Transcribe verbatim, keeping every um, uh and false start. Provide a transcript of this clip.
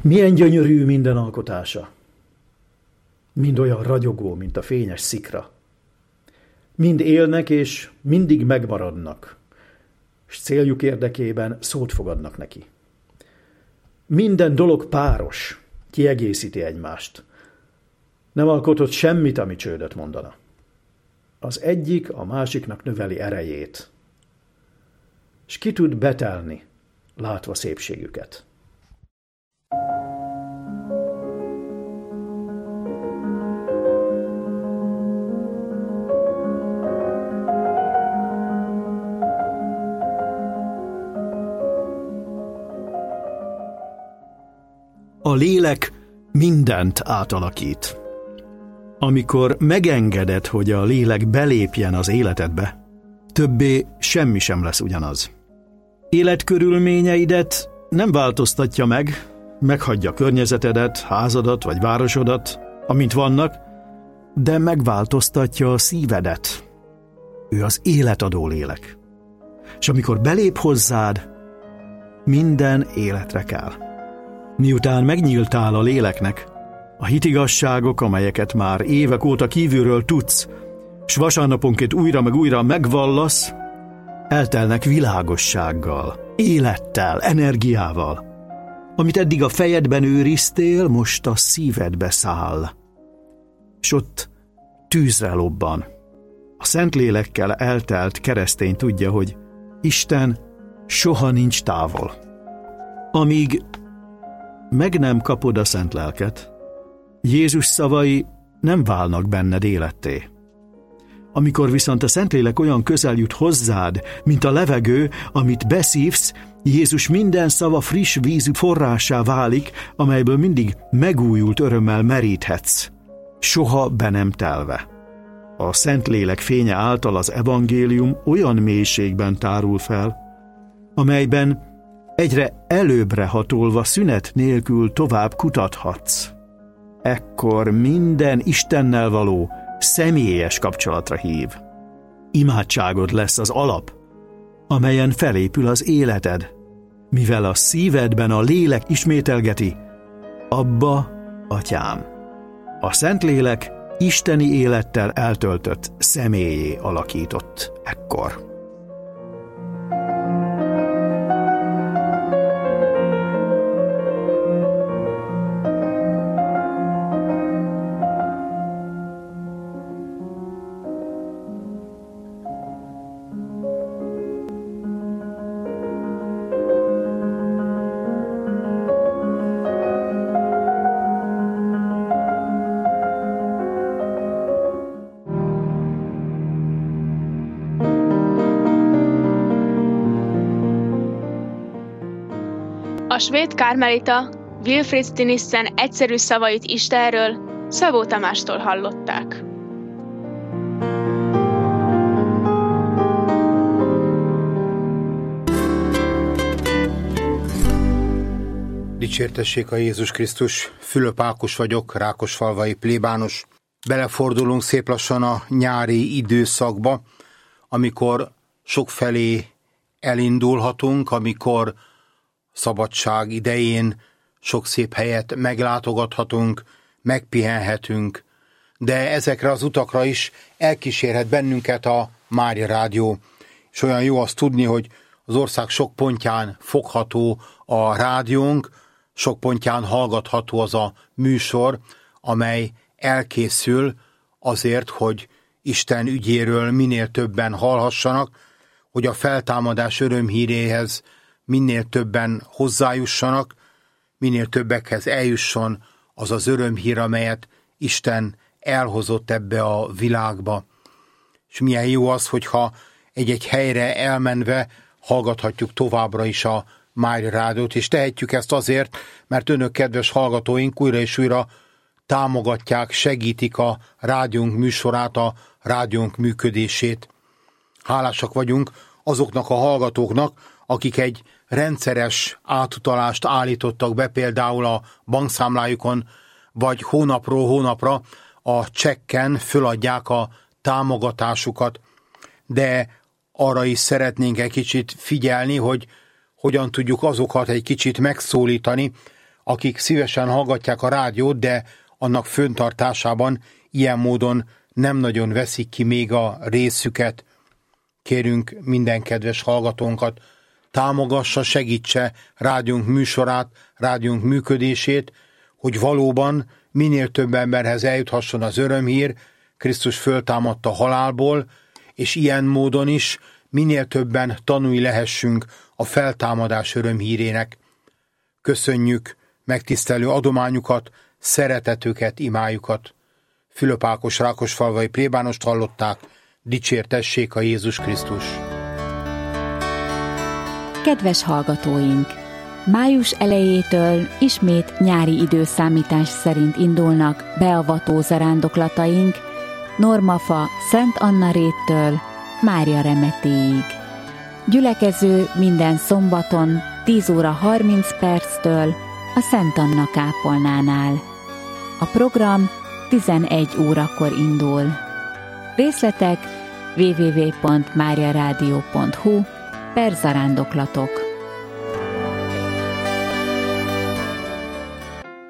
Milyen gyönyörű minden alkotása. Mind olyan ragyogó, mint a fényes szikra. Mind élnek és mindig megmaradnak, s céljuk érdekében szót fogadnak neki. Minden dolog páros, kiegészíti egymást. Nem alkotott semmit, ami csődöt mondana. Az egyik a másiknak növeli erejét, s ki tud betelni, látva szépségüket. A lélek mindent átalakít. Amikor megengeded, hogy a lélek belépjen az életedbe, többé semmi sem lesz ugyanaz. Életkörülményeidet nem változtatja meg, meghagyja környezetedet, házadat vagy városodat, amint vannak, de megváltoztatja a szívedet. Ő az életadó lélek. És amikor belép hozzád, minden életre kell. Miután megnyíltál a léleknek, a hitigasságok, amelyeket már évek óta kívülről tudsz, s vasárnaponként újra meg újra megvallasz, eltelnek világossággal, élettel, energiával. Amit eddig a fejedben őriztél, most a szívedbe száll. S ott tűzre lobban. A Szentlélekkel eltelt keresztény tudja, hogy Isten soha nincs távol. Amíg meg nem kapod a szent lelket, Jézus szavai nem válnak benned életté. Amikor viszont a Szentlélek olyan közel jut hozzád, mint a levegő, amit beszívsz, Jézus minden szava friss víz forrássá válik, amelyből mindig megújult örömmel meríthetsz, soha be nem telve. A Szentlélek fénye által az evangélium olyan mélységben tárul fel, amelyben egyre előbbre hatolva szünet nélkül tovább kutathatsz. Ekkor minden Istennel való személyes kapcsolatra hív. Imádságod lesz az alap, amelyen felépül az életed, mivel a szívedben a lélek ismételgeti: Abba, Atyám. A Szentlélek isteni élettel eltöltött személyé alakított ekkor. A svéd kármelita Wilfrid Stinissen egyszerű szavait Istenről Szabó Tamástól hallották. Dicsértessék a Jézus Krisztus! Fülöp Ákos vagyok, rákosfalvai plébános. Belefordulunk szép lassan a nyári időszakba, amikor sokfelé elindulhatunk, amikor szabadság idején sok szép helyet meglátogathatunk, megpihenhetünk, de ezekre az utakra is elkísérhet bennünket a Mária Rádió. És olyan jó azt tudni, hogy az ország sok pontján fogható a rádiónk, sok pontján hallgatható az a műsor, amely elkészül azért, hogy Isten ügyéről minél többen hallhassanak, hogy a feltámadás örömhíréhez minél többen hozzájussanak, minél többekhez eljusson az az örömhír, amelyet Isten elhozott ebbe a világba. És milyen jó az, hogyha egy-egy helyre elmenve hallgathatjuk továbbra is a Mária Rádiót, és tehetjük ezt azért, mert önök, kedves hallgatóink, újra és újra támogatják, segítik a rádiónk műsorát, a rádiónk működését. Hálásak vagyunk azoknak a hallgatóknak, akik egy rendszeres átutalást állítottak be például a bankszámlájukon, vagy hónapról hónapra a csekken föladják a támogatásukat. De arra is szeretnénk egy kicsit figyelni, hogy hogyan tudjuk azokat egy kicsit megszólítani, akik szívesen hallgatják a rádiót, de annak föntartásában ilyen módon nem nagyon veszik ki még a részüket. Kérünk minden kedves hallgatónkat, támogassa, segítse rádiónk műsorát, rádiónk működését, hogy valóban minél több emberhez eljuthasson az örömhír, Krisztus föltámadt a halálból, és ilyen módon is minél többen tanulni lehessünk a feltámadás örömhírének. Köszönjük megtisztelő adományukat, szeretetüket, imájukat. Fülöp Ákos rákosfalvai plébánost hallották, dicsértessék a Jézus Krisztus. Kedves hallgatóink! Május elejétől ismét nyári időszámítás szerint indulnak beavató zarándoklataink Normafa Szent Anna réttől Mária Remetéig. Gyülekező minden szombaton tíz óra harminc perctől a Szent Anna kápolnánál. A program tizenegy órakor indul. Részletek double-u double-u double-u pont máriaradio pont hu per zarándoklatok.